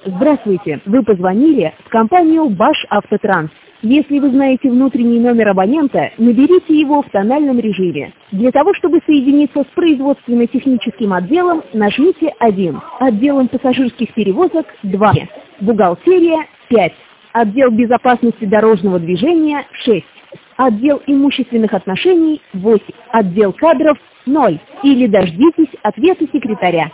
Здравствуйте, вы позвонили в компанию «Башавтотранс». Если вы знаете внутренний номер абонента, наберите его в тональном режиме. Для того, чтобы соединиться с производственно-техническим отделом, нажмите 1, отделом пассажирских перевозок 2, бухгалтерия 5, отдел безопасности дорожного движения 6, отдел имущественных отношений 8, отдел кадров 0, или дождитесь ответа секретаря.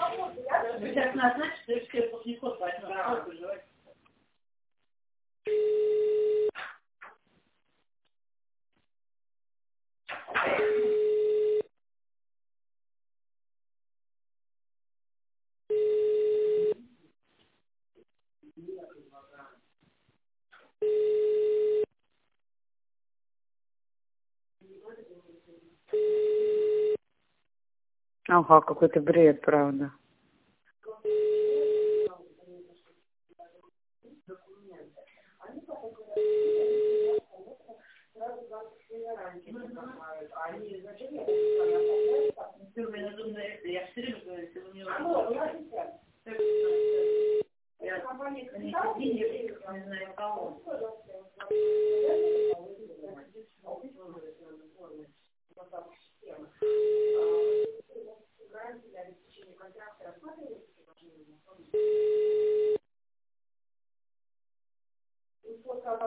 Ага, какой-то бред, правда.